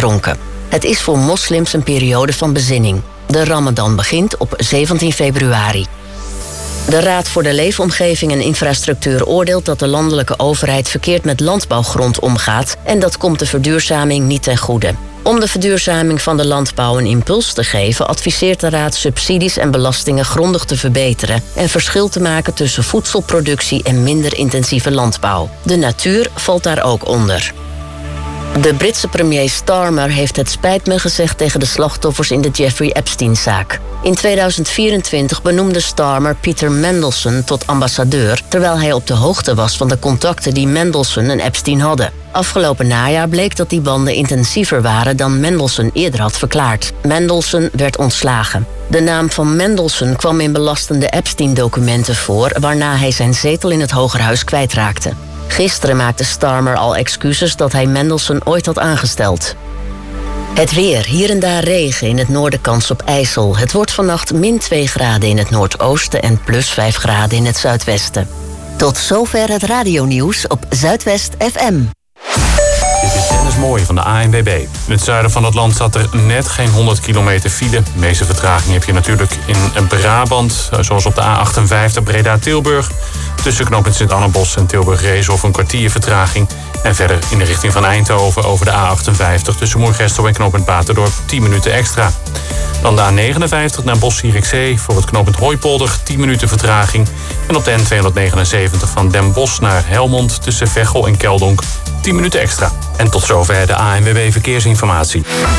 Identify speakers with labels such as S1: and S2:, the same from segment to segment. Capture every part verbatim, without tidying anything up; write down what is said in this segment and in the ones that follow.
S1: dronken. Het is voor moslims een periode van bezinning. De Ramadan begint op zeventien februari. De Raad voor de Leefomgeving en Infrastructuur oordeelt dat de landelijke overheid verkeerd met landbouwgrond omgaat en dat komt de verduurzaming niet ten goede. Om de verduurzaming van de landbouw een impuls te geven, adviseert de Raad subsidies en belastingen grondig te verbeteren en verschil te maken tussen voedselproductie en minder intensieve landbouw. De natuur valt daar ook onder. De Britse premier Starmer heeft het spijt me gezegd tegen de slachtoffers in de Jeffrey Epstein-zaak. In tweeduizend vierentwintig benoemde Starmer Peter Mandelson tot ambassadeur, terwijl hij op de hoogte was van de contacten die Mandelson en Epstein hadden. Afgelopen najaar bleek dat die banden intensiever waren dan Mandelson eerder had verklaard. Mandelson werd ontslagen. De naam van Mandelson kwam in belastende Epstein-documenten voor, waarna hij zijn zetel in het Hogerhuis kwijtraakte. Gisteren maakte Starmer al excuses dat hij Mandelson ooit had aangesteld. Het weer, hier en daar regen, in het noorden kans op ijzel. Het wordt vannacht min twee graden in het noordoosten en plus vijf graden in het zuidwesten. Tot zover het radionieuws op Zuidwest F M.
S2: Dit is Dennis Mooij van de A N W B. In het zuiden van het land zat er net geen honderd kilometer file. De meeste vertraging heb je natuurlijk in Brabant, zoals op de A achtenvijftig Breda-Tilburg. Tussen knooppunt Sint-Annebos en Tilburg-Reeshof een kwartier vertraging. En verder in de richting van Eindhoven over de A achtenvijftig... tussen Moergestel en knooppunt Baterdorp tien minuten extra. Dan de A negenenvijftig naar Bosch-Zierikzee voor het knooppunt Hooipolder tien minuten vertraging. En op de N tweehonderdnegenenzeventig van Den Bosch naar Helmond tussen Veghel en Keldonk tien minuten extra. En tot zover de A N W B Verkeersinformatie.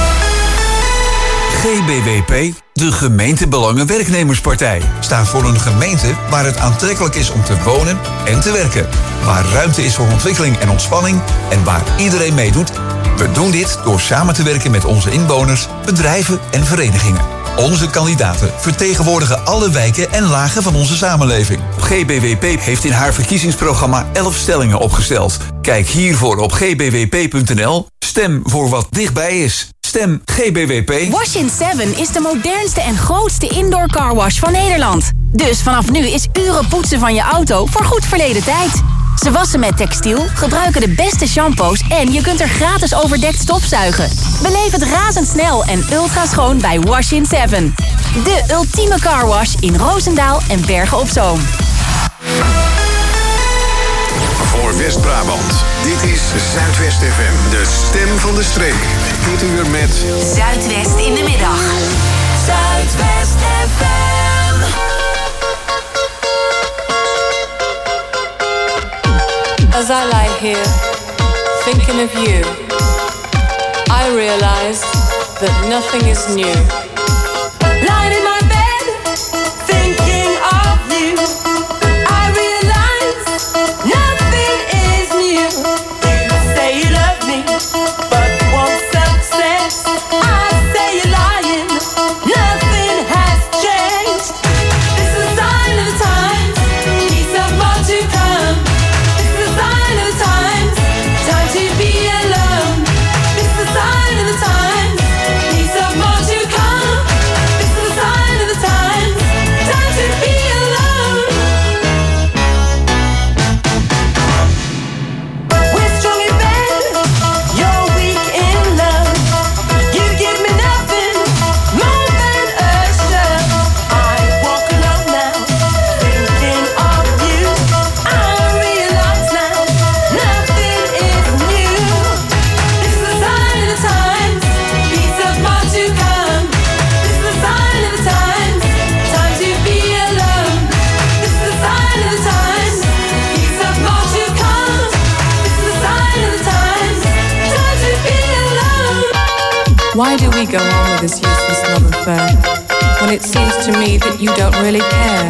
S3: G B W P, de gemeentebelangen-werknemerspartij, staat voor een gemeente waar het aantrekkelijk is om te wonen en te werken. Waar ruimte is voor ontwikkeling en ontspanning en waar iedereen meedoet. We doen dit door samen te werken met onze inwoners, bedrijven en verenigingen. Onze kandidaten vertegenwoordigen alle wijken en lagen van onze samenleving. G B W P heeft in haar verkiezingsprogramma elf stellingen opgesteld. Kijk hiervoor op g b w p punt n l. Stem voor wat dichtbij is. Stem G B W P.
S4: Wash-in seven is de modernste en grootste indoor carwash van Nederland. Dus vanaf nu is uren poetsen van je auto voor goed verleden tijd. Ze wassen met textiel, gebruiken de beste shampoos en je kunt er gratis overdekt stofzuigen. Beleef het razendsnel en ultra schoon bij Wash-in seven. De ultieme carwash in Roosendaal en Bergen op Zoom.
S5: Voor West-Brabant, dit is Zuidwest F M, de stem van de streek. Dit uur met
S4: Zuidwest in de middag. Zuidwest F M.
S6: As I lie here, thinking of you, I realize that nothing is new. Lying in my bed, thinking of you, I realize nothing is new. You say you love me, but won't success. I say you're lying, nothing has changed. This is a sign of the times, peace of more to come. This is a sign of the times, time to be alone. This is a sign of the times, peace of more to come. This is a sign of the times, time to be alone. We're strong in bed, you're weak in love. You give me nothing more than a shove. I walk alone now, thinking of you. I realize now, nothing is new. This is a sign of the times, peace of more to come. This is a sign of the times, time to be alone. This is a sign of the times, peace of more to come. This is a sign of the times, time to be alone. Why do we go on with this useless love affair when it seems to me that you don't really care?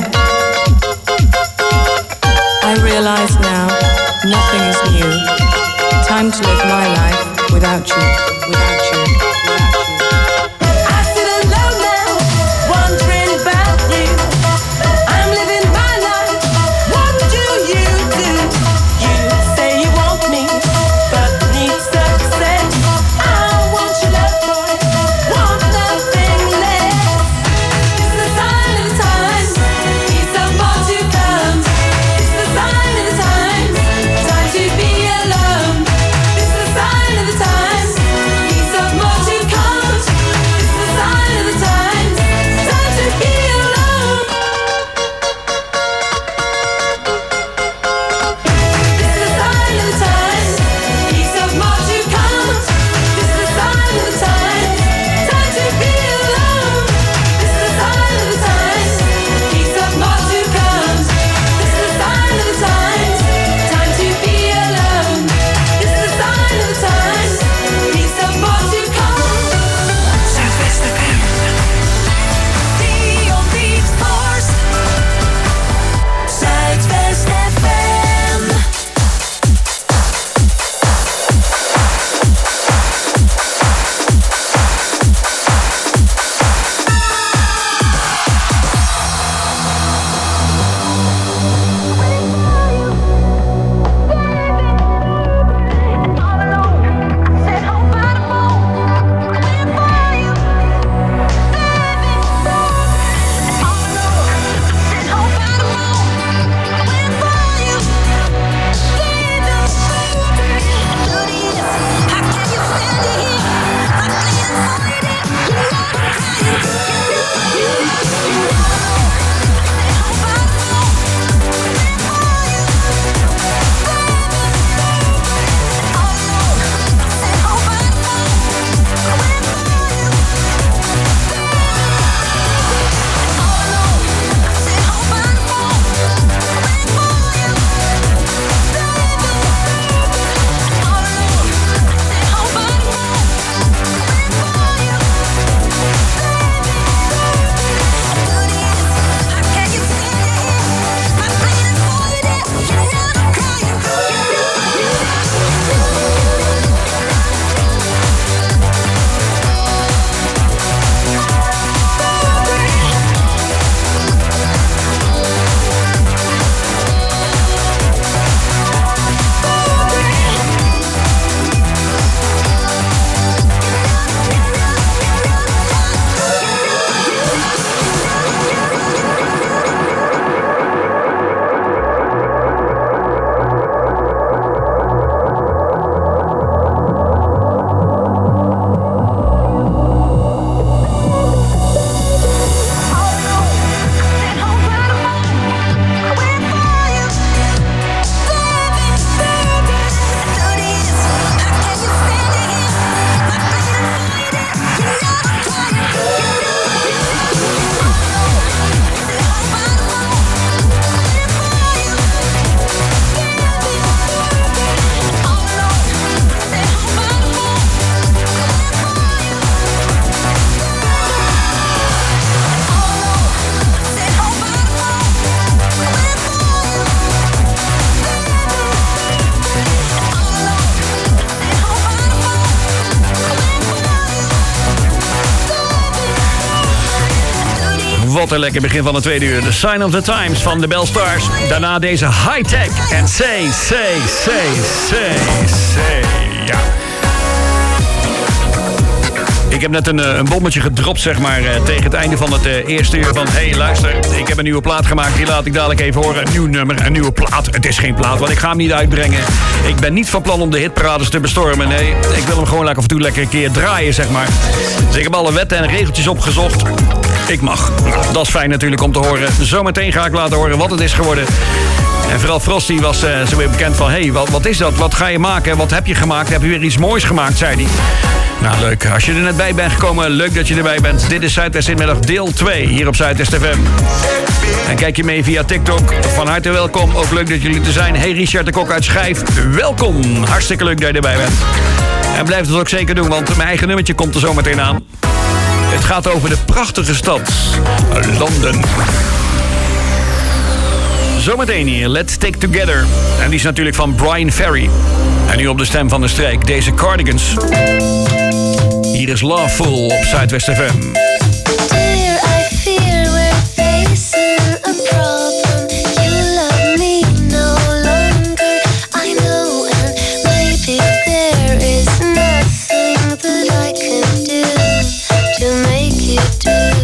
S6: I realize now, nothing is new. Time to live my life without you, without you, without you. I sit alone now, wondering about you. I'm living my life, what do you do? You say you want me, but need success. I want your love, boy, want nothing less. This is a sign of the times, peace of more to come. This is a sign of the times, time to be alone. This is a sign of the times, peace of
S7: wat een lekker begin van de tweede uur. The Sign of the Times van de Bell Stars. Daarna deze high-tech. En say, say, say, say, say. Ja. Ik heb net een, een bommetje gedropt, zeg maar, tegen het einde van het uh, eerste uur van... Hé, hey, luister, ik heb een nieuwe plaat gemaakt, die laat ik dadelijk even horen. Een nieuw nummer, een nieuwe plaat. Het is geen plaat, want ik ga hem niet uitbrengen. Ik ben niet van plan om de hitparades te bestormen, nee. Ik wil hem gewoon af en toe lekker een keer draaien, zeg maar. Dus ik heb alle wetten en regeltjes opgezocht. Ik mag. Nou, dat is fijn natuurlijk om te horen. Zometeen ga ik laten horen wat het is geworden. En vooral Frosty was uh, zo weer bekend van... Hé, hey, wat, wat is dat? Wat ga je maken? Wat heb je gemaakt? Heb je weer iets moois gemaakt, zei hij. Nou, leuk. Als je er net bij bent gekomen, leuk dat je erbij bent. Dit is Zuidwest Inmiddag deel twee, hier op Zuidwest F M. En kijk je mee via TikTok, van harte welkom. Ook leuk dat jullie er zijn. Hey, Richard de Kok uit Schijf, welkom. Hartstikke leuk dat je erbij bent. En blijf het ook zeker doen, want mijn eigen nummertje komt er zo meteen aan. Het gaat over de prachtige stad Londen. Zometeen hier, Let's Stick Together. En die is natuurlijk van Brian Ferry. En nu op de stem van de streek, deze Cardigans. Hier is Loveful op Zuidwest F M.
S8: Dear, I fear we're facing a problem. You love me no longer, I know, and maybe there is nothing that I can do to make you do.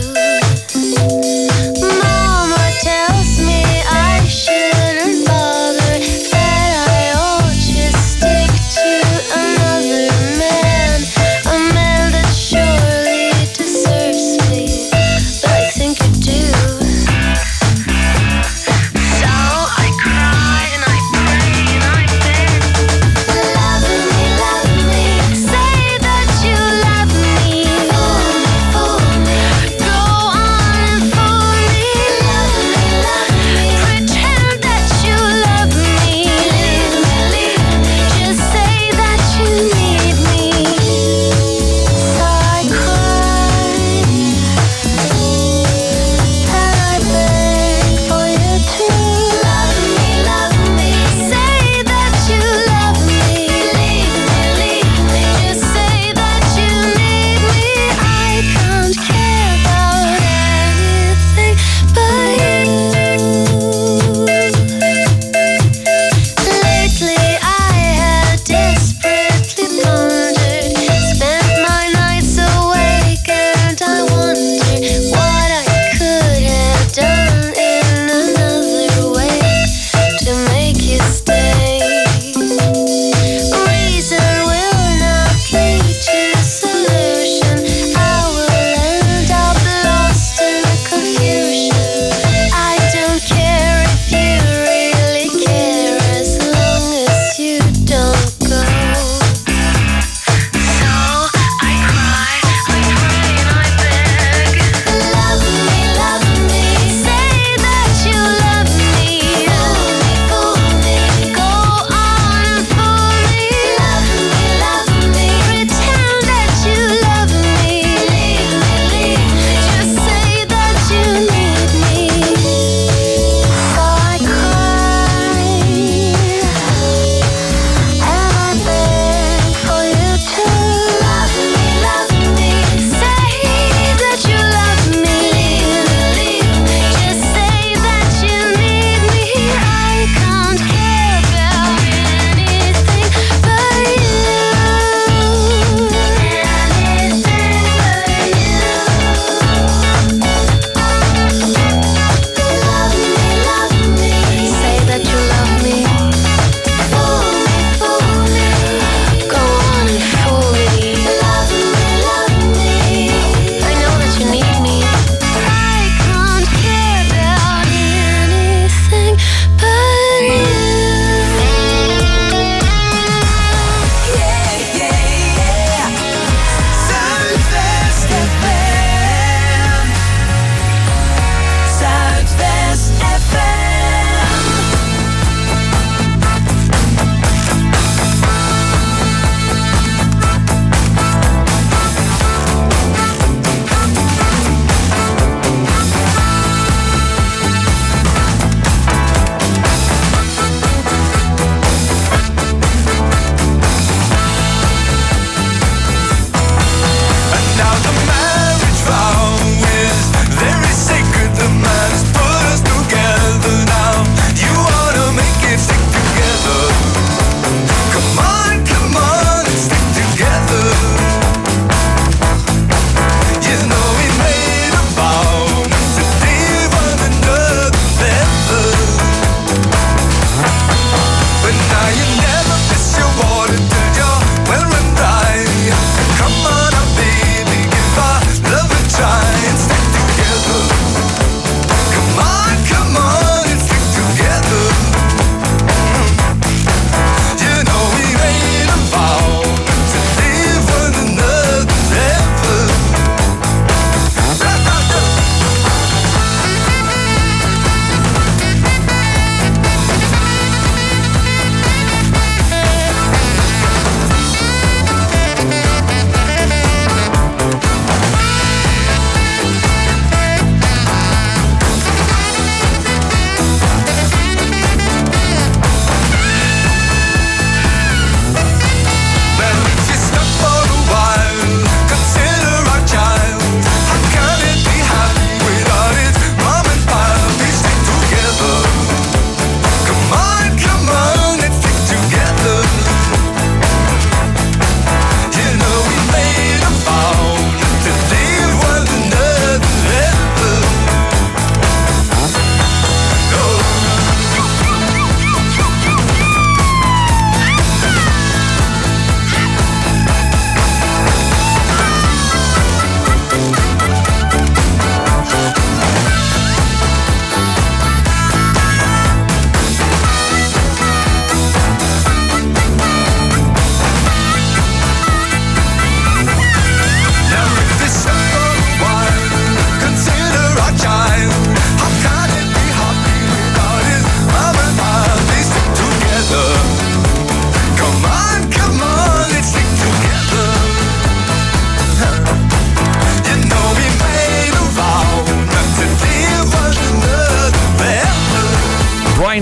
S8: Mama tells me I shouldn't bother, that I ought to stick to another man, a man that surely deserves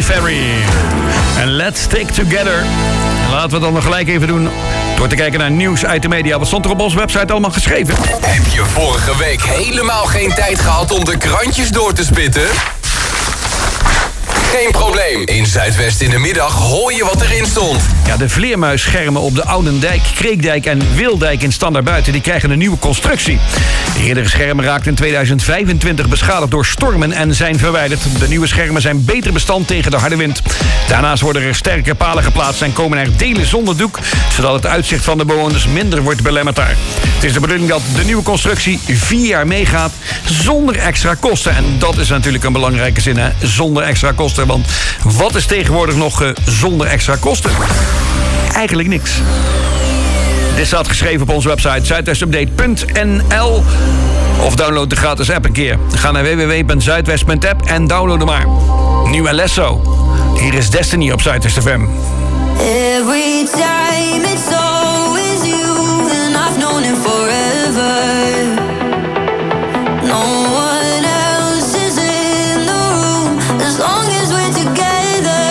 S7: Ferry. En Let's Stick Together. Laten we het dan nog gelijk even doen door te kijken naar nieuws uit de media. Wat stond er op onze website allemaal geschreven?
S9: Heb je vorige week helemaal geen tijd gehad om de krantjes door te spitten? Geen probleem. In Zuidwest in de middag hoor je wat erin stond.
S7: Ja, de vleermuisschermen op de Oudendijk, Kreekdijk en Wildijk in Standaardbuiten... die krijgen een nieuwe constructie. De eerdere schermen raakten in tweeduizend vijfentwintig beschadigd door stormen en zijn verwijderd. De nieuwe schermen zijn beter bestand tegen de harde wind. Daarnaast worden er sterke palen geplaatst en komen er delen zonder doek... zodat het uitzicht van de bewoners minder wordt belemmerd daar. Het is de bedoeling dat de nieuwe constructie vier jaar meegaat zonder extra kosten. En dat is natuurlijk een belangrijke zin, hè? Zonder extra kosten. Want wat is tegenwoordig nog uh, zonder extra kosten? Eigenlijk niks. Dit staat geschreven op onze website zuidwestupdate punt n l of download de gratis app een keer. Ga naar w w w punt zuidwest punt app en download hem maar. Nieuw en Lesso. Hier is Destiny op Zuidwest F M.
S8: Every time it's always you and I've known it forever. No one else is in the room as long as we're together.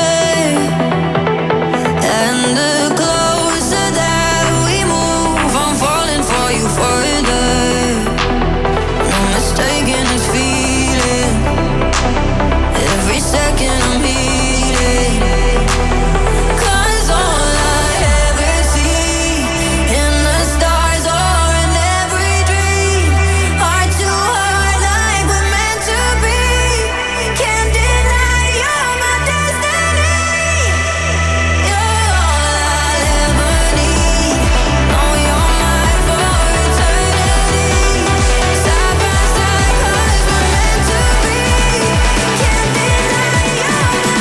S8: And the closer that we move, I'm falling for you further. No mistaking this feeling. Every second I'm healing. Cause all I ever see in the stars or in every dream are too hard like we're meant to be. Can't deny you're my destiny. You're all I'll ever need. Know you're mine for eternity. Side by side cause we're meant to be. Can't deny you're my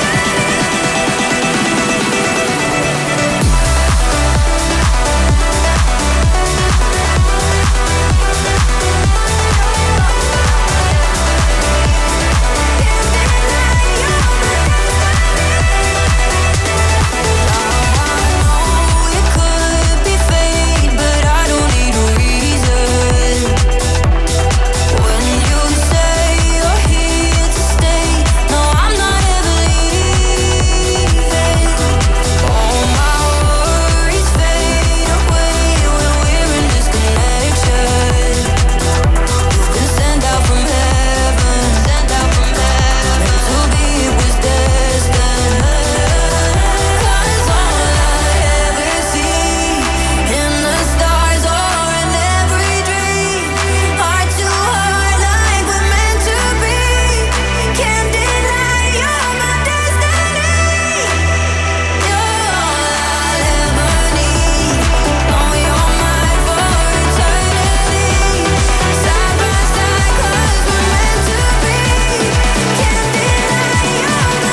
S8: it could be fate, but I don't need a reason. When you say you're here to stay, no, I'm not ever leaving. All my worries fade away when we're in disconnection. You've been sent out from heaven, sent out from heaven. Meant to be, it was destined. Cause all I ever see in the stars or in every dream are too hard like we're meant to be. Can't deny you're my destiny. You're all I'll ever need. Know you're mine for eternity. Side by side cause we're meant to be. Can't deny you're my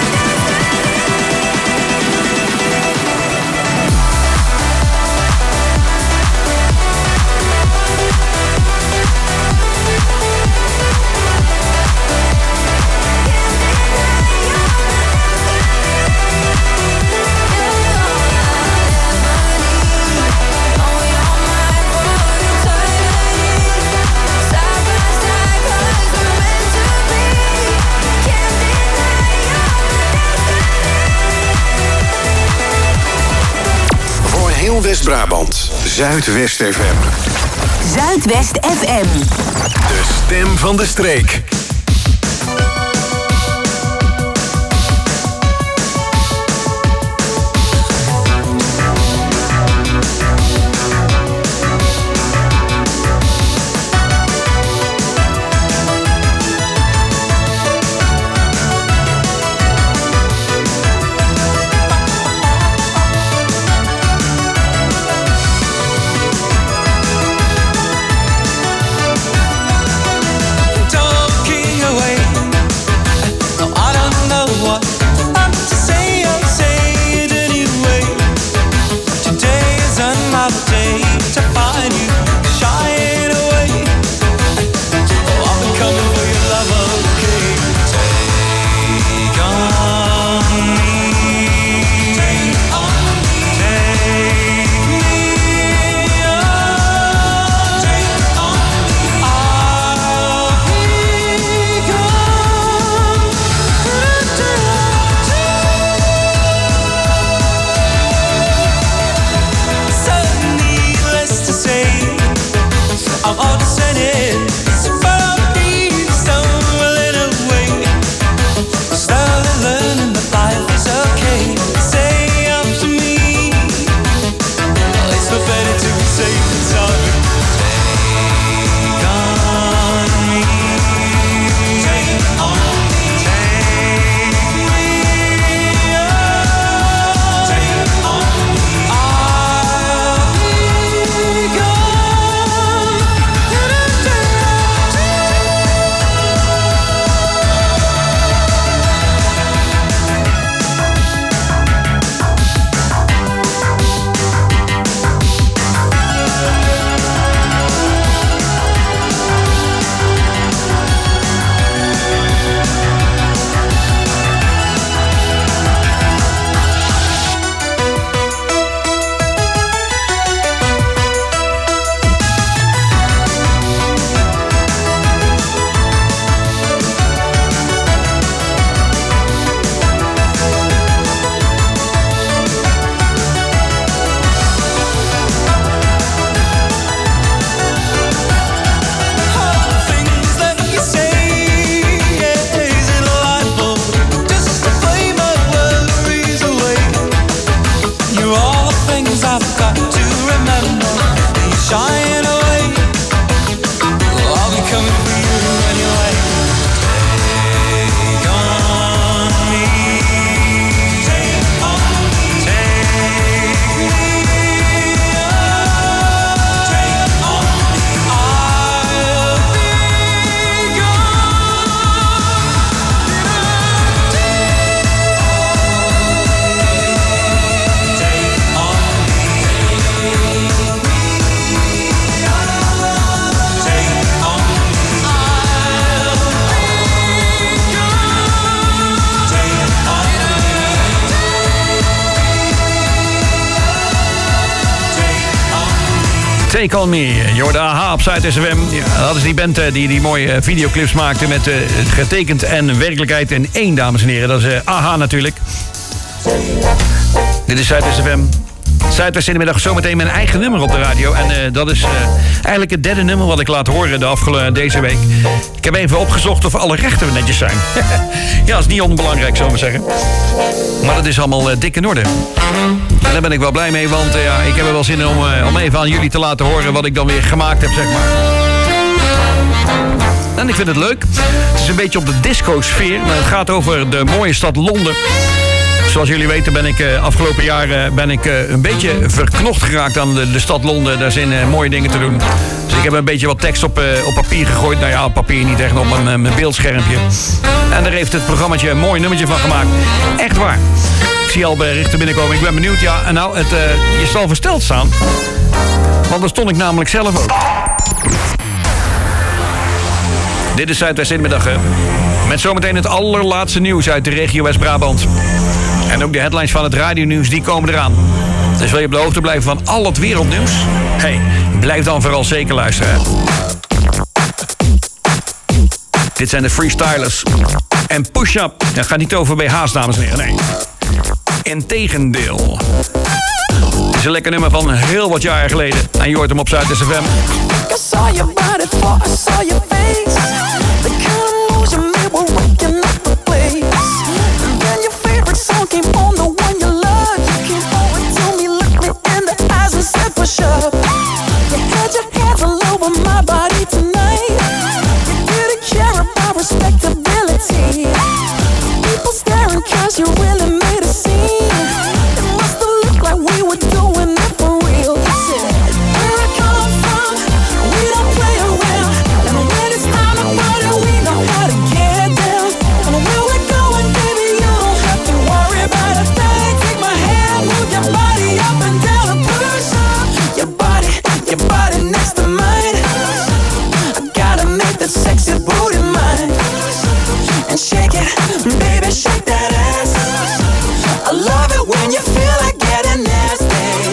S5: Voor heel West-Brabant, Zuidwest F M.
S4: Zuidwest F M.
S5: De stem van de streek.
S10: Talking
S7: Take On Me. Je hoorde A H op Zuid S F M. Ja, dat is die band uh, die die mooie uh, videoclips maakte met uh, getekend en werkelijkheid in één, dames en heren. Dat is uh, A H natuurlijk. Dit is Zuid S F M. Zuidwest in de middag zometeen mijn eigen nummer op de radio. En uh, dat is uh, eigenlijk het derde nummer wat ik laat horen de afgelopen deze week. Ik heb even opgezocht of alle rechten netjes zijn. Ja, dat is niet onbelangrijk, zullen we zeggen. Maar dat is allemaal uh, dik in orde. En daar ben ik wel blij mee, want uh, ja, ik heb er wel zin in om, uh, om even aan jullie te laten horen wat ik dan weer gemaakt heb, zeg maar. En ik vind het leuk. Het is een beetje op de disco-sfeer, maar het gaat over de mooie stad Londen. Zoals jullie weten ben ik uh, afgelopen jaar uh, ben ik, uh, een beetje verknocht geraakt aan de, de stad Londen. Daar zijn uh, mooie dingen te doen. Dus ik heb een beetje wat tekst op, uh, op papier gegooid. Nou ja, op papier niet echt, op mijn, mijn beeldschermpje. En daar heeft het programmaatje een mooi nummertje van gemaakt. Echt waar. Ik zie al berichten binnenkomen. Ik ben benieuwd. Ja, en nou, het, uh, je zal versteld staan. Want daar stond ik namelijk zelf ook. Dit is Zuidwest in de middag, hè. Met zometeen het allerlaatste nieuws uit de regio West-Brabant. En ook de headlines van het radionieuws, die komen eraan. Dus wil je op de hoogte blijven van al het wereldnieuws? Hey, blijf dan vooral zeker luisteren. Dit zijn de Freestylers. En Push Up. Dat gaat niet over B H's, dames en heren, nee. Integendeel. Het is een lekker nummer van heel wat jaren geleden. En je hoort hem op Zuid S F M.
S10: I saw your body before I saw your face. The kind of moves you made were waking up the place. And then your favorite song came on, the one you love. You came over to me, looked me in the eyes and said push up. You had your hands all over my body tonight. You didn't care about respectability. People staring cause you really made a scene. It must have looked like we were doing it for real. You said, where I come from, we don't play around. And when it's time to party, we know how to get down. And where we're going, baby, you don't have to worry about a thing. Take my hand, move your body up and down and push up. Your body, your body next to mine. I gotta make that sexy booty mine. And shake it, baby, shake that ass. I love it when you feel like getting nasty.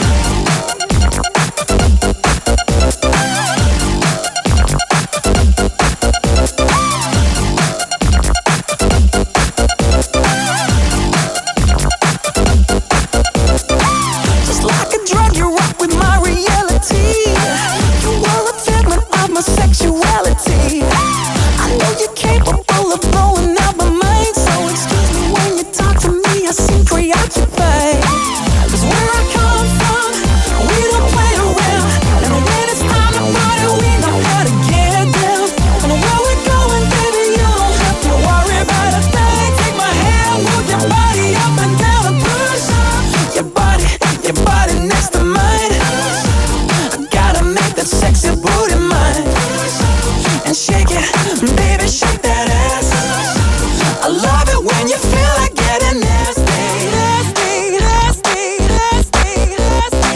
S10: Just like a drug, you rock with my reality. You are a figment of my sexuality. I know you're capable of blowing out my mind. So excuse me when you talk to me, I seem preoccupied. Cause where I come from, we don't play around. And when it's time to party, we know how to get down. And where we're going, baby, you don't have to worry about a thing. Take my hand, move your body up and down and push up. Your body, your body next to mine. I gotta make that sexy booty mine. And shake it, baby, shake that ass. I love it when you feel like getting nasty. Nasty, nasty, nasty, nasty.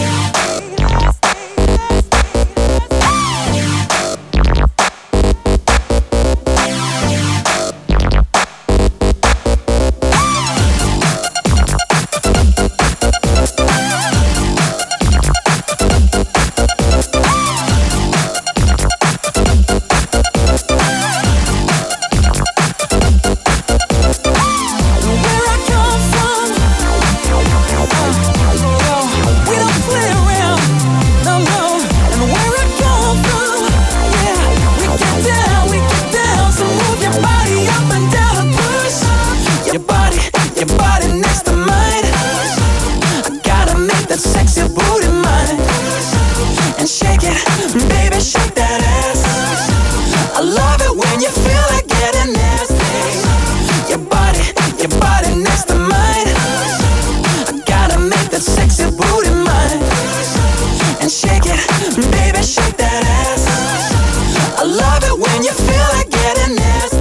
S10: Where I come from, we don't play around, no, no. And where I come from, yeah, we get down, we get down. So move your body up and down and push up. Your body, your body next to mine. I gotta make that sexy booty mine. And shake it, baby, shake that ass. I love it when you feel like getting nasty. Your body, your body next to mine. I gotta make that sexy booty mine. And shake it, baby, shake that ass. I love it when you feel like getting nasty.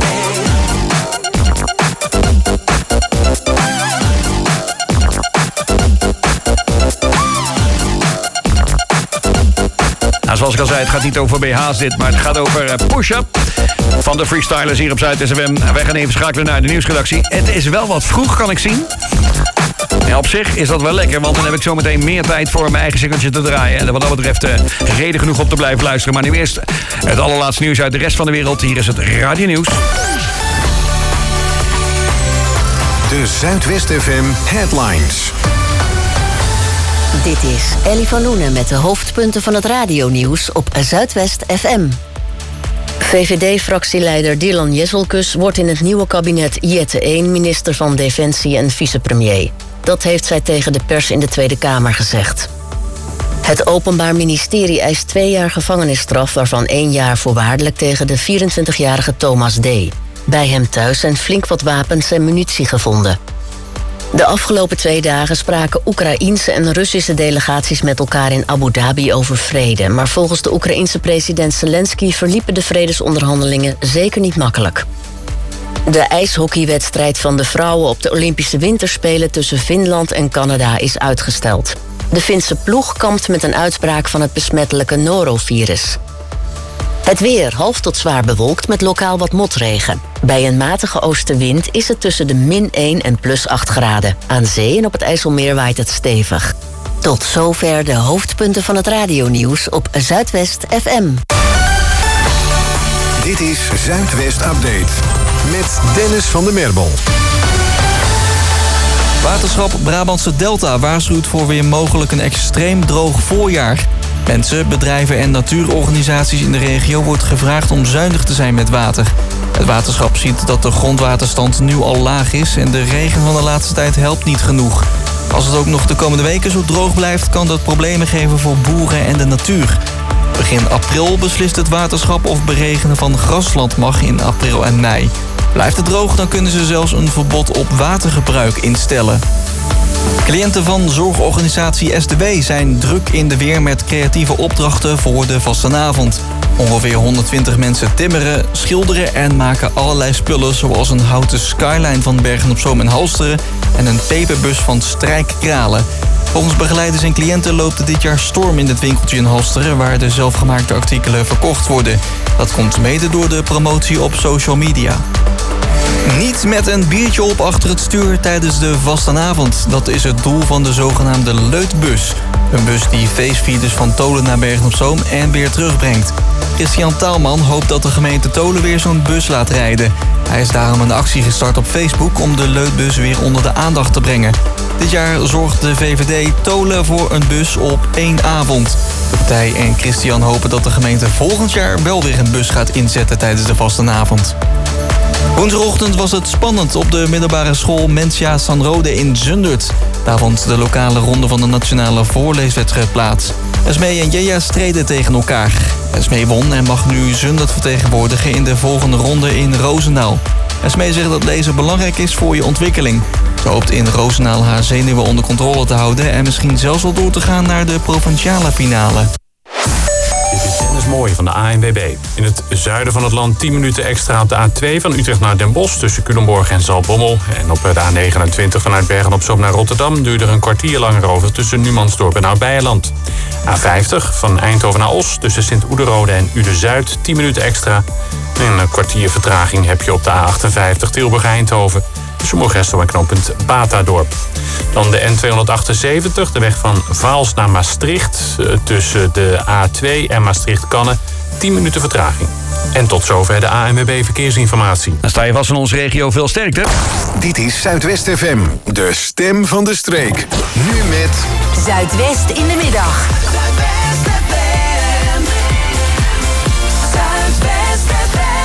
S7: Nou, zoals ik al zei, het gaat niet over B H's dit, maar het gaat over uh, Push Up van de Freestylers hier op Zuid S F M. Wij gaan even schakelen naar de nieuwsredactie. Het is wel wat vroeg, kan ik zien. En op zich is dat wel lekker, want dan heb ik zometeen meer tijd voor mijn eigen singeltje te draaien. En wat dat betreft uh, reden genoeg om te blijven luisteren. Maar nu eerst het allerlaatste nieuws uit de rest van de wereld. Hier is het Radio Nieuws.
S5: De Zuidwest F M Headlines.
S1: Dit is Ellie van Loenen met de hoofdpunten van het radionieuws op Zuidwest F M. V V D-fractieleider Dylan Jezelkus wordt in het nieuwe kabinet Jette één minister van Defensie en vicepremier. Dat heeft zij tegen de pers in de Tweede Kamer gezegd. Het Openbaar Ministerie eist twee jaar gevangenisstraf, waarvan één jaar voorwaardelijk tegen de vierentwintigjarige Thomas D. Bij hem thuis zijn flink wat wapens en munitie gevonden. De afgelopen twee dagen spraken Oekraïense en Russische delegaties met elkaar in Abu Dhabi over vrede. Maar volgens de Oekraïense president Zelensky verliepen de vredesonderhandelingen zeker niet makkelijk. De ijshockeywedstrijd van de vrouwen op de Olympische Winterspelen tussen Finland en Canada is uitgesteld. De Finse ploeg kampt met een uitbraak van het besmettelijke norovirus. Het weer half tot zwaar bewolkt met lokaal wat motregen. Bij een matige oostenwind is het tussen de min één en plus acht graden. Aan zee en op het IJsselmeer waait het stevig. Tot zover de hoofdpunten van het radionieuws op Zuidwest F M.
S5: Dit is Zuidwest Update met Dennis van der Merbel.
S11: Waterschap Brabantse Delta waarschuwt voor weer mogelijk een extreem droog voorjaar. Mensen, bedrijven en natuurorganisaties in de regio wordt gevraagd om zuinig te zijn met water. Het waterschap ziet dat de grondwaterstand nu al laag is en de regen van de laatste tijd helpt niet genoeg. Als het ook nog de komende weken zo droog blijft, kan dat problemen geven voor boeren en de natuur. Begin april beslist het waterschap of beregenen van grasland mag in april en mei. Blijft het droog, dan kunnen ze zelfs een verbod op watergebruik instellen. Cliënten van zorgorganisatie S D W zijn druk in de weer met creatieve opdrachten voor de vastenavond. Ongeveer honderdtwintig mensen timmeren, schilderen en maken allerlei spullen, zoals een houten skyline van Bergen-op-Zoom en Halsteren en een peperbus van Strijkkralen. Volgens begeleiders en cliënten loopt het dit jaar storm in het winkeltje in Halsteren, waar de zelfgemaakte artikelen verkocht worden. Dat komt mede door de promotie op social media. Niet met een biertje op achter het stuur tijdens de vastenavond. Dat is het doel van de zogenaamde Leutbus. Een bus die feestvierders van Tolen naar Bergen-op-Zoom en weer terugbrengt. Christian Taalman hoopt dat de gemeente Tolen weer zo'n bus laat rijden. Hij is daarom een actie gestart op Facebook om de Leutbus weer onder de aandacht te brengen. Dit jaar zorgt de V V D Tolen voor een bus op één avond. De partij en Christian hopen dat de gemeente volgend jaar wel weer een bus gaat inzetten tijdens de vastenavond. Woensdagochtend was het spannend op de middelbare school Mensia Sanrode in Zundert. Daar vond de lokale ronde van de nationale voorleeswedstrijd plaats. Esmee en Jeja streden tegen elkaar. Esmee won en mag nu Zundert vertegenwoordigen in de volgende ronde in Roosendaal. Esmee zegt dat lezen belangrijk is voor je ontwikkeling. Ze hoopt in Roosendaal haar zenuwen onder controle te houden en misschien zelfs wel door te gaan naar de provinciale finale.
S2: Dit is Dennis Mooij van de A N W B. In het zuiden van het land tien minuten extra op de A twee van Utrecht naar Den Bosch tussen Culemborg en Zaltbommel. En op de A negenentwintig vanuit Bergen-op-Zoom naar Rotterdam duurde er een kwartier langer over tussen Numansdorp en Oud-Beijerland. A vijftig van Eindhoven naar Os tussen Sint-Oederode en Uden-Zuid tien minuten extra. En een kwartier vertraging heb je op de A achtenvijftig Tilburg-Eindhoven tussen Moergestel en knooppunt Batadorp. Dan de N tweehonderdachtenzeventig, de weg van Vaals naar Maastricht tussen de A twee en Maastricht-Kannen, tien minuten vertraging. En tot zover de A N W B Verkeersinformatie.
S7: Dan sta je vast van onze regio veel sterkte.
S5: Dit is Zuidwest F M, de stem van de streek. Nu met
S4: Zuidwest in de middag.
S10: Zuidwest F M. Zuidwest F M.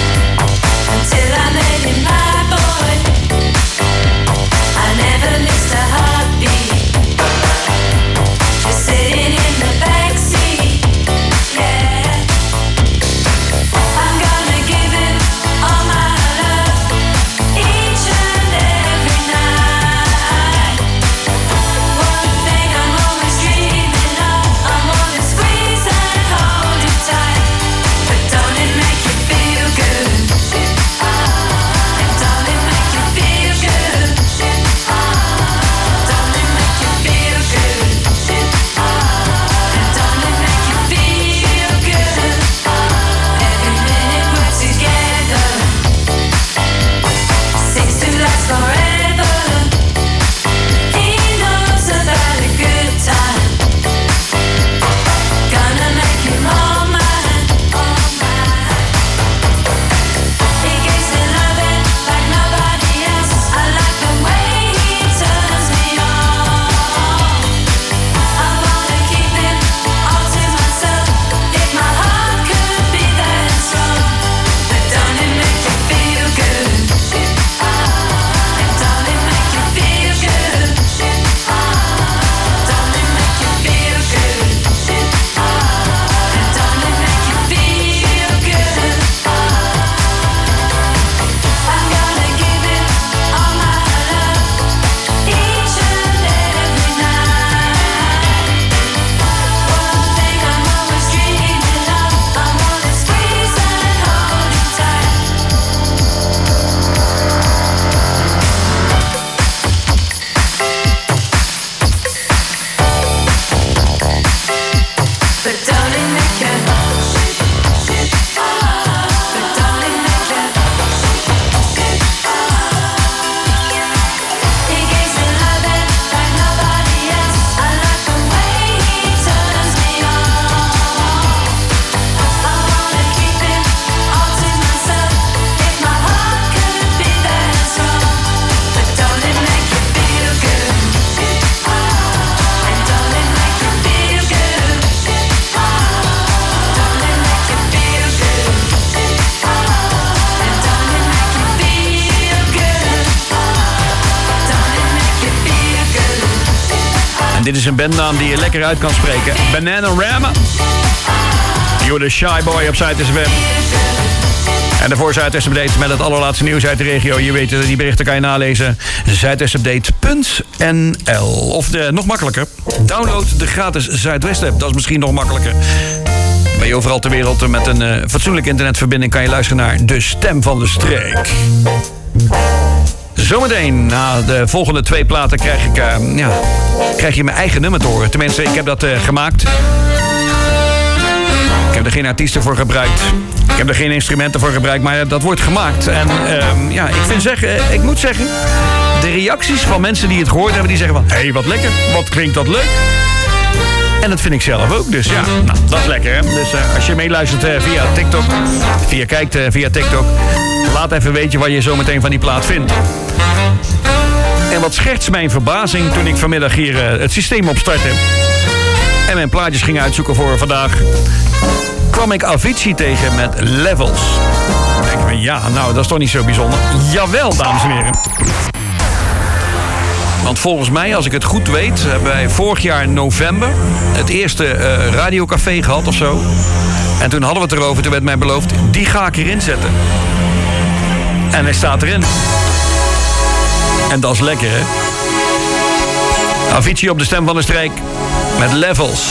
S8: Until I made him my boy, I never missed a
S7: dit is een bandnaam die je lekker uit kan spreken. Bananarama. You're the Shy Boy op Zuidwest F M. En daarvoor Zuidwest Update met het allerlaatste nieuws uit de regio. Je weet, die berichten kan je nalezen. zuidwestupdate punt n l. Of de, nog makkelijker, download de gratis Zuidwest app. Dat is misschien nog makkelijker. Ben je overal ter wereld met een uh, fatsoenlijke internetverbinding... kan je luisteren naar De Stem van de Streek. Zometeen, na de volgende twee platen, krijg, ik, uh, ja, krijg je mijn eigen nummer te horen. Tenminste, ik heb dat uh, gemaakt. Ik heb er geen artiesten voor gebruikt. Ik heb er geen instrumenten voor gebruikt, maar dat wordt gemaakt. En uh, ja, ik, vind zeggen, ik moet zeggen... de reacties van mensen die het gehoord hebben... die zeggen van, hé, hey, wat lekker, wat klinkt dat leuk. En dat vind ik zelf ook, dus ja, nou, dat is lekker, hè. Dus uh, als je meeluistert uh, via TikTok... via kijkt uh, via TikTok... laat even weten wat je zometeen van die plaat vindt. En wat scherts mijn verbazing toen ik vanmiddag hier uh, het systeem opstartte... en mijn plaatjes ging uitzoeken voor vandaag... kwam ik Avicii tegen met Levels. Dan denk ik van, ja, nou, dat is toch niet zo bijzonder? Jawel, dames en heren. Want volgens mij, als ik het goed weet... hebben wij vorig jaar in november... het eerste uh, radiocafé gehad of zo. En toen hadden we het erover, toen werd mij beloofd... die ga ik erin zetten. En hij staat erin. En dat is lekker, hè? Avicii op De Stem van de Streek met Levels.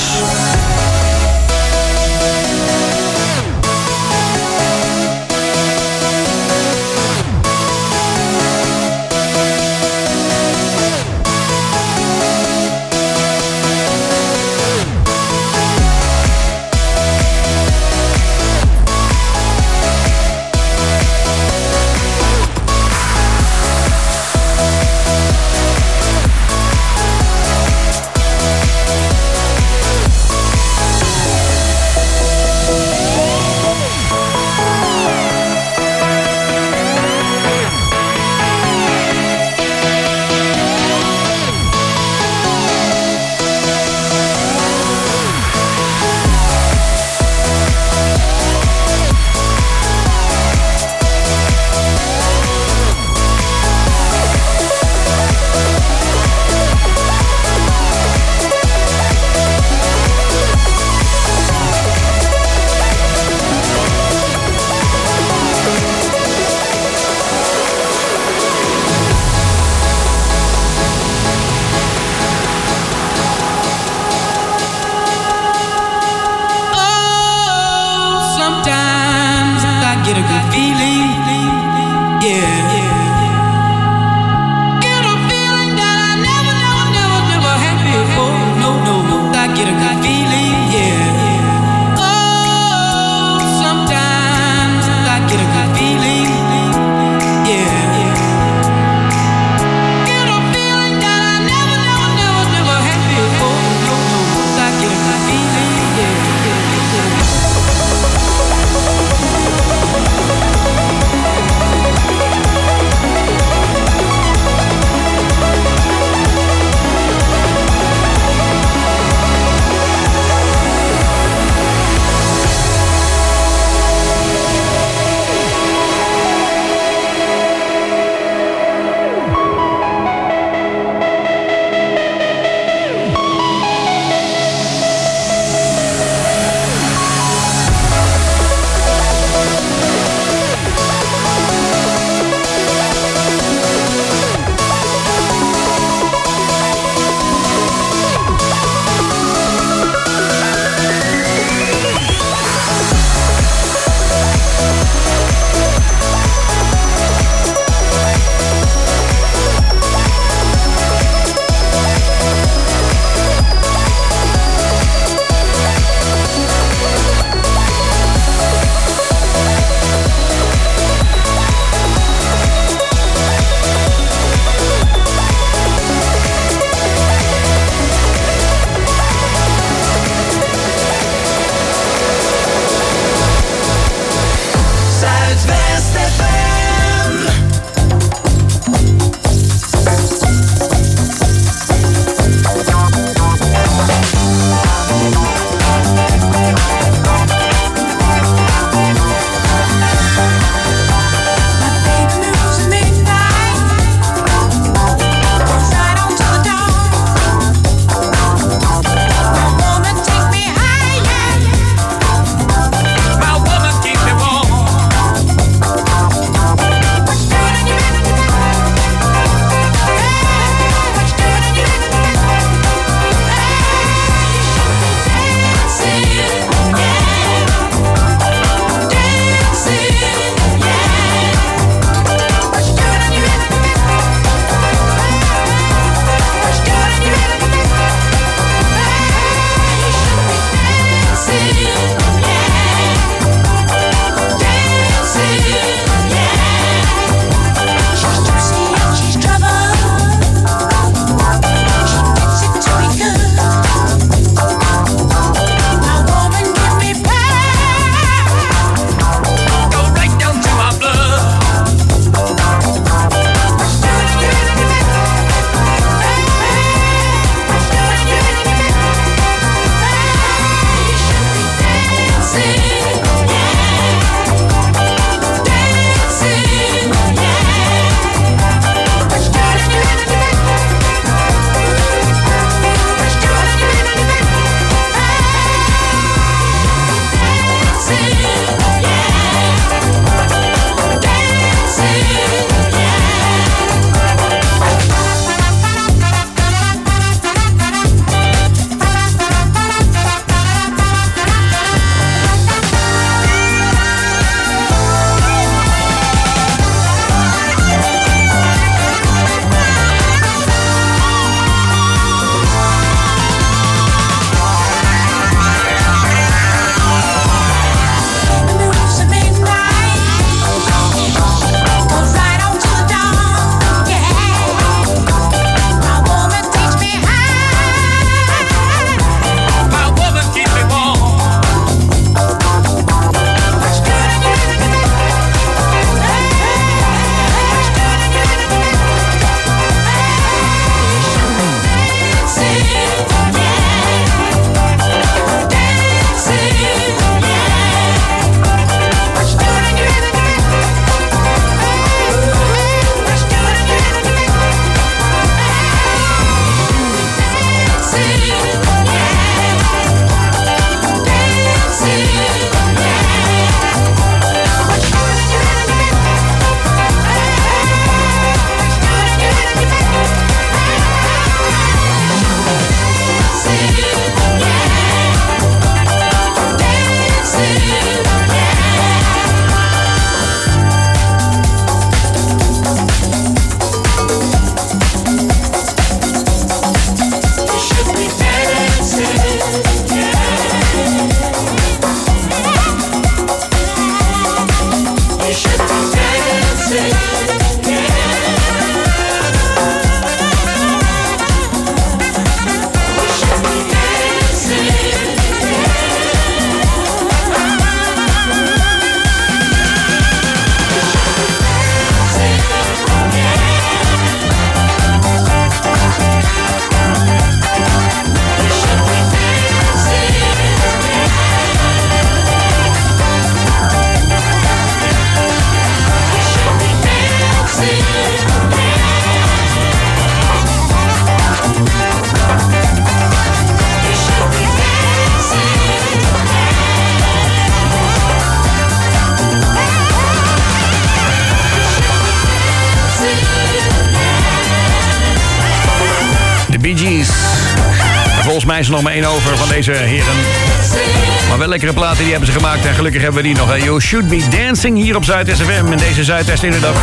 S7: mij is er nog maar één over van deze heren. Maar wel lekkere platen, die hebben ze gemaakt. En gelukkig hebben we die nog. Hè. You Should Be Dancing hier op Zuidwest F M. In deze Zuidwest in de dag.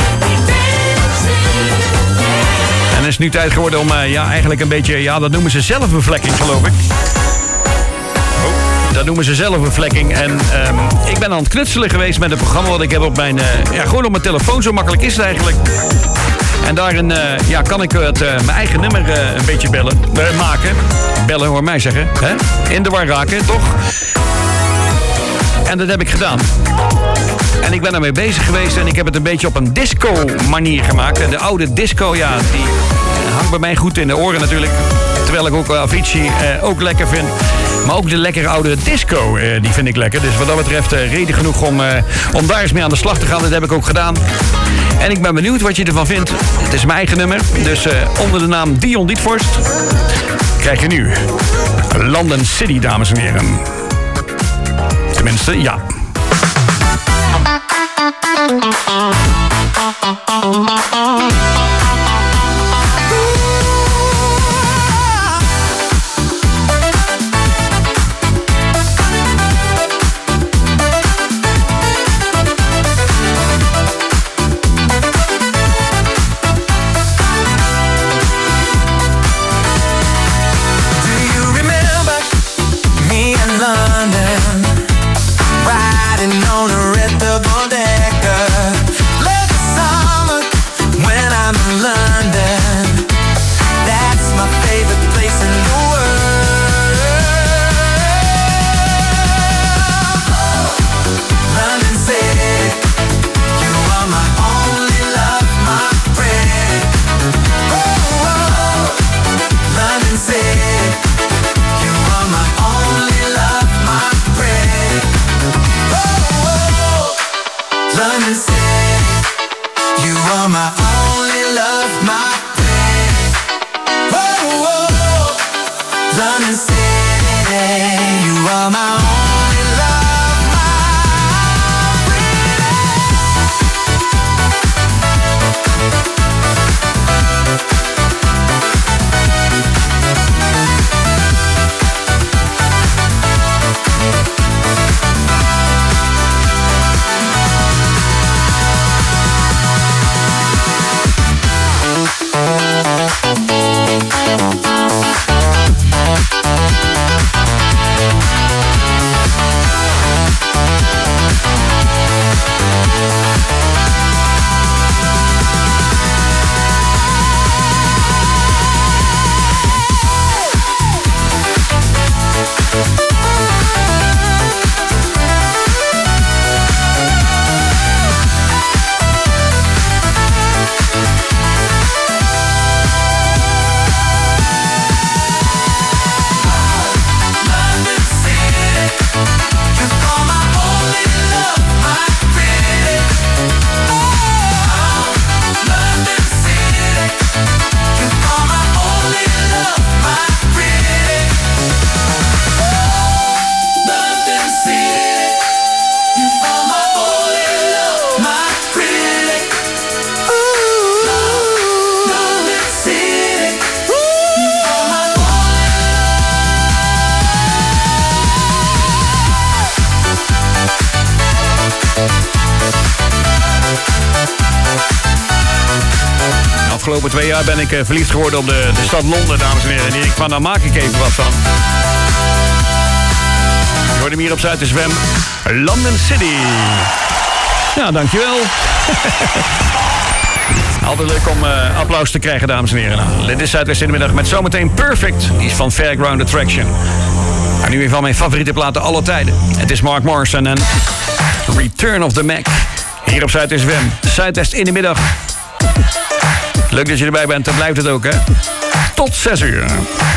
S7: En het is nu tijd geworden om, uh, ja, eigenlijk een beetje... Ja, dat noemen ze zelfbevlekking, geloof ik. Dat noemen ze zelfbevlekking. En um, ik ben aan het knutselen geweest met het programma wat ik heb op mijn... Uh, ja, gewoon op mijn telefoon. Zo makkelijk is het eigenlijk. En daarin uh, ja, kan ik het, uh, mijn eigen nummer uh, een beetje bellen, uh, maken. Bellen, hoor mij zeggen. Hè? In de war raken, toch? En dat heb ik gedaan. En ik ben daarmee bezig geweest en ik heb het een beetje op een disco-manier gemaakt. En de oude disco, ja, die hangt bij mij goed in de oren natuurlijk. Terwijl ik ook Avicii uh, ook lekker vind. Maar ook de lekkere oude disco, uh, die vind ik lekker. Dus wat dat betreft uh, reden genoeg om, uh, om daar eens mee aan de slag te gaan. Dat heb ik ook gedaan. En ik ben benieuwd wat je ervan vindt. Het is mijn eigen nummer. Dus uh, onder de naam Dion Dietvorst krijg je nu London City, dames en heren. Tenminste, ja. Afgelopen twee jaar ben ik uh, verliefd geworden op de, de stad Londen, dames en heren. En ik van, daar maak ik even wat van. Je hoort hem hier op Zuid Zwem. London City. Ja, dankjewel. Altijd leuk om uh, applaus te krijgen, dames en heren. Nou, dit is Zuidwest in de middag met zometeen Perfect. Die is van Fairground Attraction. En nu een van mijn favoriete platen aller tijden. Het is Mark Morrison en Return of the Mac. Hier op Zuidwest Zwem. Zuidwest in de middag. Leuk dat je erbij bent, dan blijft het ook, hè. Tot zes uur.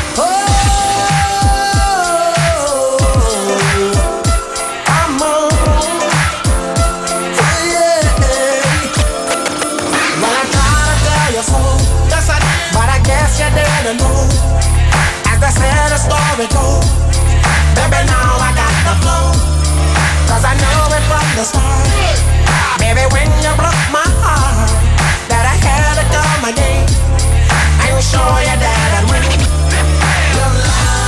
S10: Baby, when you broke my heart, that I had to come again. I'm sure your dad would win. Your love.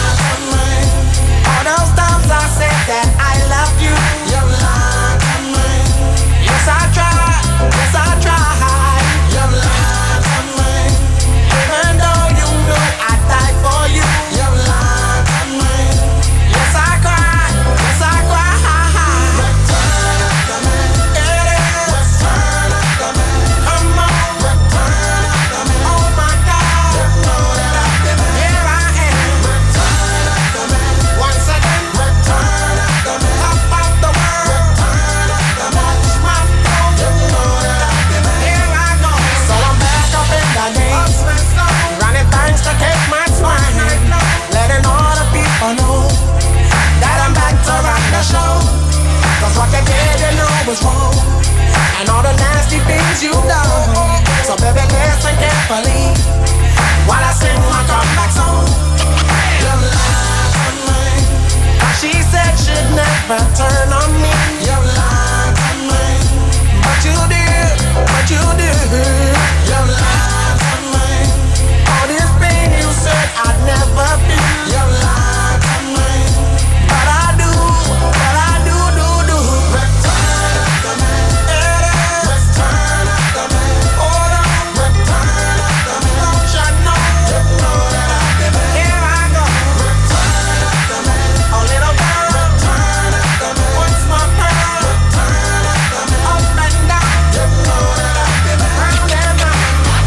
S10: was wrong and all the nasty things you've done. So baby, listen carefully while I sing my comeback song. You lied to me. She said she'd never turn on me. You lied to me, but you did, but you did. You lied to me. All this pain you said I'd never feel. You lied to me, but I do, but I do, do, do. Return to me, return to me. Hold on, return to me. Don't you know? You know that I give it. Here I go. Return to me, a little girl. Return to me, once more girl. Return to me, up and down. You know that I give it. Round and round.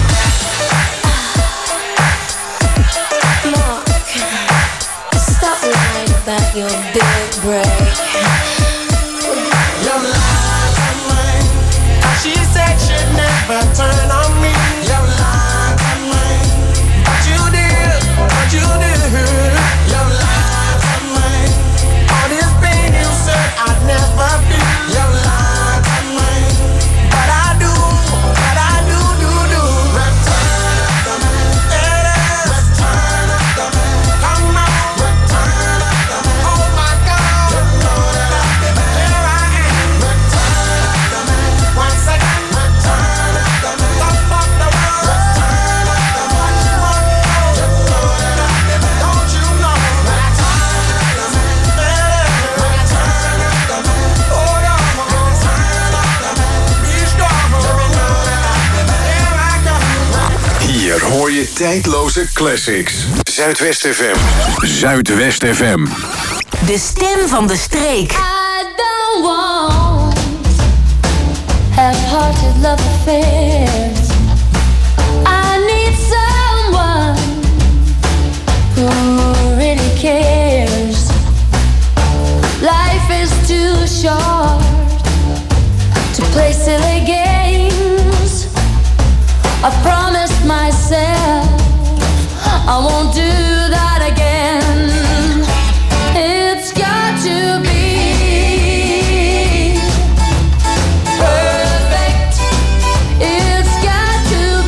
S8: Mark, stop lying about your big break.
S10: You lied to me. She said she'd never turn on me. You lied to me, but you did, but you did. You lied to me. All this pain you said I'd never feel. You lied to me, but I do, but I do, do, do. Return to me, return to me. Come on, return to me. Oh my God, you know that I give it. Here I am. Return to me, once again. Return to me, top of the world. Return to me, what you want? You know that I give it. Don't you know? Return to me, return to me. Hold on, return to me. Be strong, you know that I give it. Here I come.
S5: Hier hoor je tijdloze classics. Zuidwest F M. Zuidwest F M.
S4: De stem van de streek.
S8: I don't want half-hearted love affairs. I need someone who really cares. Life is too short to play silly games. I've promised myself I won't do that again. It's got to be perfect. It's got to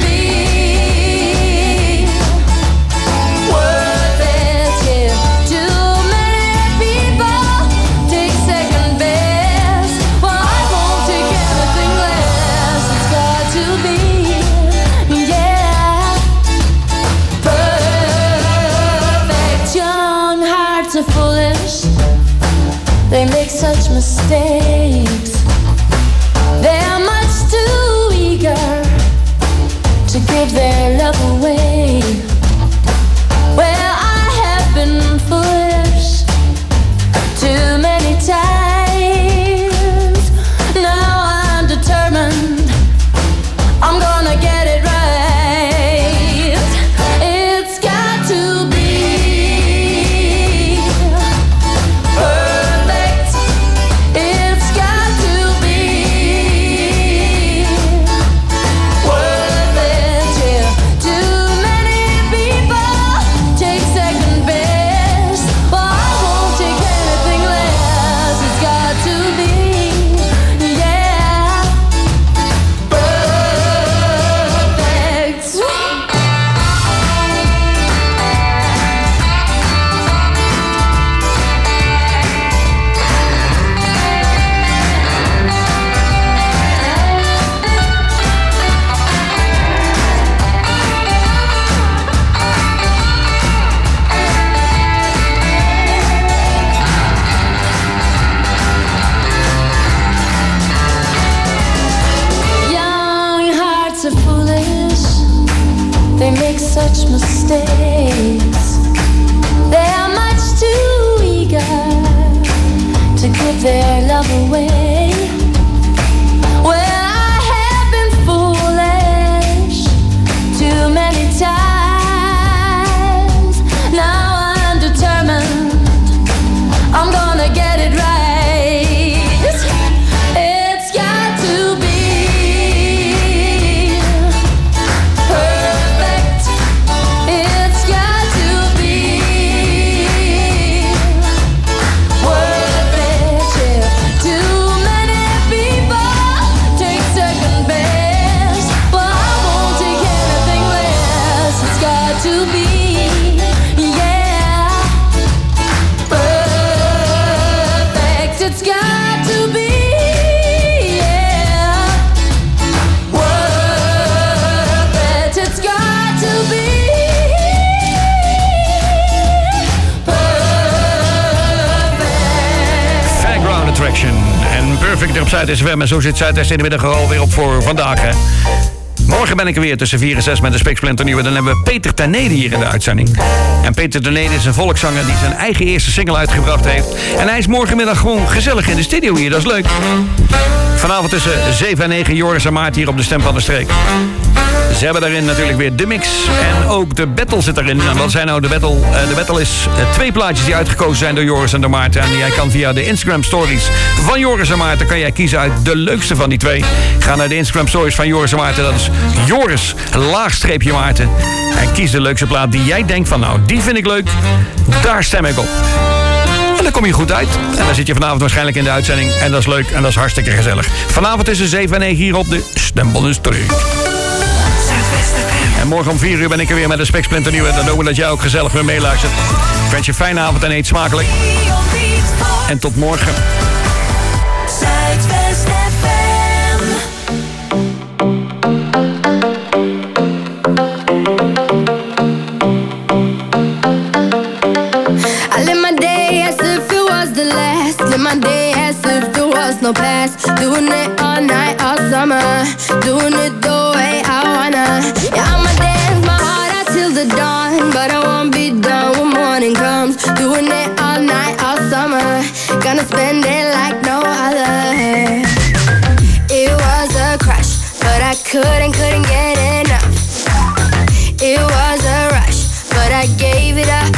S8: be worth it. Yeah. Too many people take second best. Well, I won't take anything less. It's got to be, yeah, perfect. Young hearts are foolish. They make such mistakes. They're much too eager to give their love away. Well, I have been foolish too many times. Now I'm determined I'm gonna get it right. It's got to be perfect. It's got to be worth it. Yeah. Too many
S7: Perfect er op Zuid-S F M. En zo zit Zuid-West in de middag er alweer op voor vandaag, hè. Morgen ben ik er weer tussen vier en zes met de Spiksplinternieuwe. Dan hebben we Peter ten Nede hier in de uitzending. En Peter ten Nede is een volkszanger die zijn eigen eerste single uitgebracht heeft. En hij is morgenmiddag gewoon gezellig in de studio hier, dat is leuk. Vanavond tussen zeven en negen Joris en Maarten hier op de Stem van de Streek. Ze hebben daarin natuurlijk weer de mix en ook de battle zit erin. En wat zijn nou de battle? Uh, de battle is uh, twee plaatjes die uitgekozen zijn door Joris en door Maarten. En jij kan via de Instagram stories van Joris en Maarten kan jij kiezen uit de leukste van die twee. Ga naar de Instagram stories van Joris en Maarten. Dat is Joris laagstreepje Maarten. En kies de leukste plaat die jij denkt van nou, die vind ik leuk. Daar stem ik op. En dan kom je goed uit. En dan zit je vanavond waarschijnlijk in de uitzending. En dat is leuk en dat is hartstikke gezellig. Vanavond tussen zeven en negen hier op de Stem van de Streek. En morgen om vier uur ben ik er weer met een Spiksplinternieuwe. En dan hopen we dat jij ook gezellig weer meeluistert. Ik wens je een fijne avond en eet smakelijk. En tot morgen.
S10: Zuidwest F M.
S8: I live my day as if it was the last. Live my day as if there was no past. Doing it all night, all summer. Doing it the way I wanna. Yeah, I'ma dance my heart out till the dawn. But I won't be done when morning comes. Doing it all night, all summer. Gonna spend it like no other. It was a crush, but I couldn't, couldn't get enough. It was a rush, but I gave it up.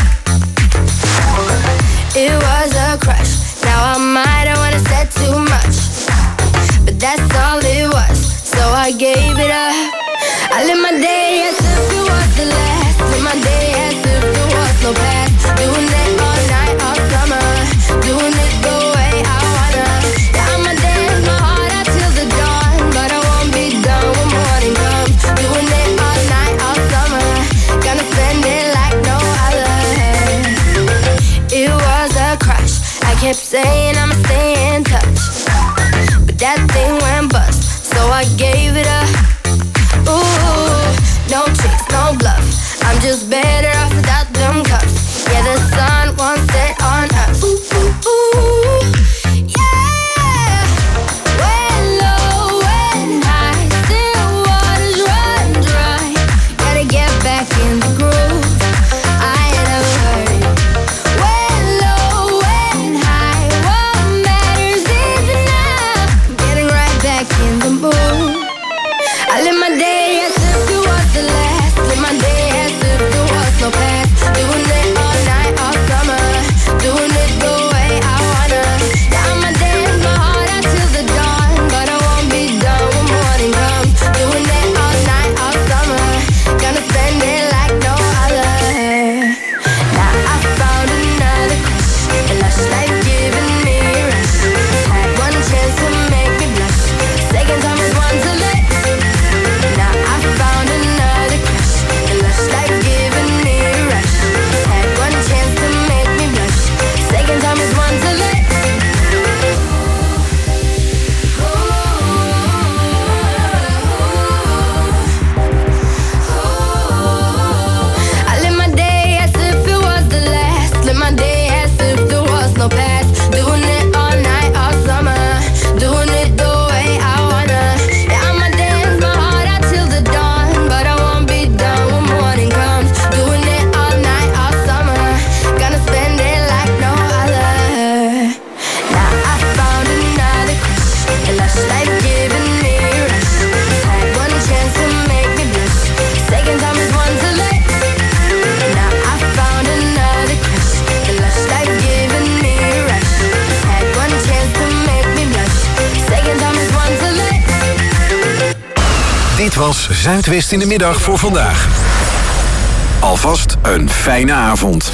S8: It was a crush. Now I might have wanna said too much, but that's all it was. So I gave it up. I live my day as if it was the last. Live my day as if there was no past. Doing it all night, all summer. Doing it the way I wanna. Yeah, I'ma dance my heart out till the dawn, but I won't be done when morning comes. Doing it all night, all summer. Gonna spend it like no other. It was a crush. I kept saying I'ma stay in touch, but that thing went bust, so I gave it up. Ooh, no tricks, no bluff. I'm just better off without them cups. Yeah, the sun won't set on us. Ooh, ooh, ooh, yeah. When low, when high, still waters run dry. Gotta get back in the groove. I ain't never heard it. When low, when high, what matters is enough. Getting right back in the mood. I live my day as if it was the last. Live my day as if there was no past. Doing it all night, all summer. Doing it the way I wanna. Yeah, I'ma dance my heart out till the dawn, but I won't be done when morning comes. Doing it all night, all summer. Gonna spend it like no other. Now I found another crush. A lush life giving me a rush. Had one chance to make me blush. Second time is one to let. Now I found another crush. A lush life giving me a rush. Had one chance to make me blush. Second time is one to let. I live my day as if it was the last. Live my day as if there was no past. Doing it all night, all summer. Doing it the way I wanna. Yeah, I'ma dance my heart out till the dawn, but I won't be done when morning comes. Doing it all night, all summer. Gonna spend it like no other. Now I found another crush. A lush life giving me a rush. Had one chance to make me blush. Second time is one to let. Now I found another crush. A lush life giving me a rush. Had one chance to make me blush. Second time is one to let.
S5: Dit was Zuidwest in de middag voor vandaag. Alvast een fijne avond.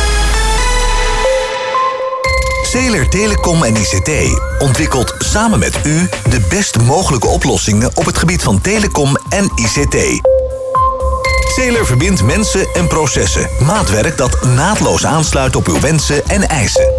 S3: Zeeler Telecom en I C T ontwikkelt samen met u de best mogelijke oplossingen op het gebied van telecom en I C T. Zeeler verbindt mensen en processen. Maatwerk dat naadloos aansluit op uw wensen en eisen.